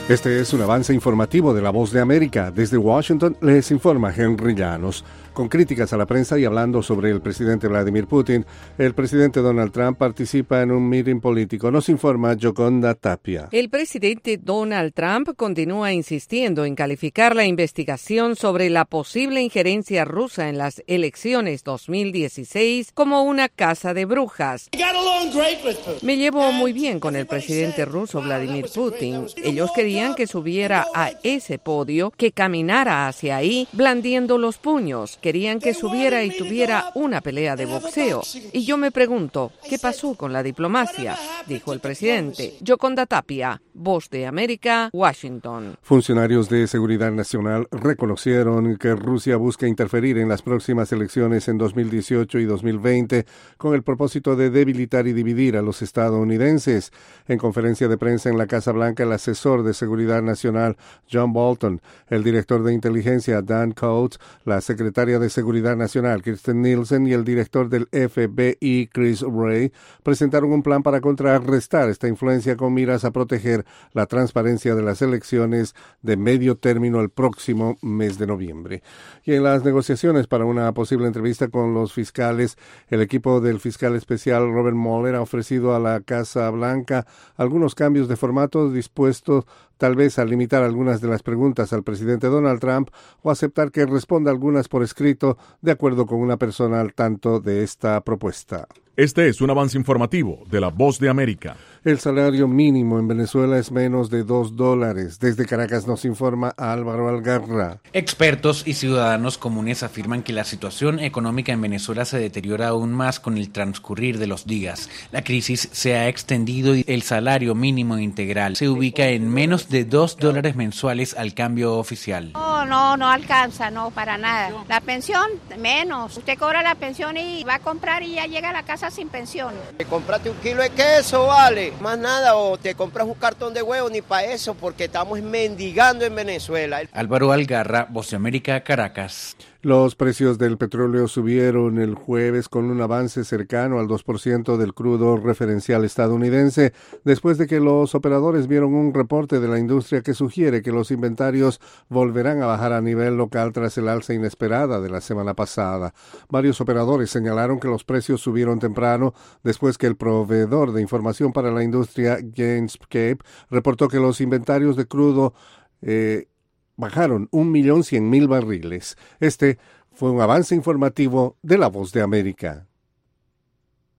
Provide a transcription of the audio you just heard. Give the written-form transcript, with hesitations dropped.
Este es un avance informativo de La Voz de América. Desde Washington les informa Henry Llanos. Con críticas a la prensa y hablando sobre el presidente Vladimir Putin, el presidente Donald Trump participa en un meeting político. Nos informa Yoconda Tapia. El presidente Donald Trump continúa insistiendo en calificar la investigación sobre la posible injerencia rusa en las elecciones 2016 como una caza de brujas. Me llevo muy bien con el presidente ruso Vladimir Putin. Ellos querían que subiera a ese podio, que caminara hacia ahí blandiendo los puños. Querían que subiera y tuviera una pelea de boxeo. Y yo me pregunto, ¿qué pasó con la diplomacia?, dijo el presidente. Yoconda Tapia, Voz de América, Washington. Funcionarios de seguridad nacional reconocieron que Rusia busca interferir en las próximas elecciones en 2018 y 2020 con el propósito de debilitar y dividir a los estadounidenses. En conferencia de prensa en la Casa Blanca, el asesor de seguridad nacional John Bolton, el director de inteligencia Dan Coats, la secretaria de Seguridad Nacional Kirstjen Nielsen y el director del FBI Chris Wray presentaron un plan para contrarrestar esta influencia con miras a proteger la transparencia de las elecciones de medio término el próximo mes de noviembre. Y en las negociaciones para una posible entrevista con los fiscales, el equipo del fiscal especial Robert Mueller ha ofrecido a la Casa Blanca algunos cambios de formato dispuestos tal vez a limitar algunas de las preguntas al presidente Donald Trump o aceptar que responda algunas por escrito de acuerdo con una persona al tanto de esta propuesta. Este es un avance informativo de La Voz de América. El salario mínimo en Venezuela es menos de $2. Desde Caracas nos informa Álvaro Algarra. Expertos y ciudadanos comunes afirman que la situación económica en Venezuela se deteriora aún más con el transcurrir de los días. La crisis se ha extendido y el salario mínimo integral se ubica en menos de $2 mensuales al cambio oficial. No alcanza, no, para nada. La pensión, menos. Usted cobra la pensión y va a comprar y ya llega a la casa sin pensión. Te compraste un kilo de queso, vale, más nada, o te compras un cartón de huevo, ni para eso, porque estamos mendigando en Venezuela. Álvaro Algarra, Voz de América, Caracas. Los precios del petróleo subieron el jueves con un avance cercano al 2% del crudo referencial estadounidense, después de que los operadores vieron un reporte de la industria que sugiere que los inventarios volverán a bajar a nivel local tras el alza inesperada de la semana pasada. Varios operadores señalaron que los precios subieron temprano después que el proveedor de información para la industria, Gainscape, reportó que los inventarios de crudo bajaron 1.100.000 barriles. Este fue un avance informativo de La Voz de América.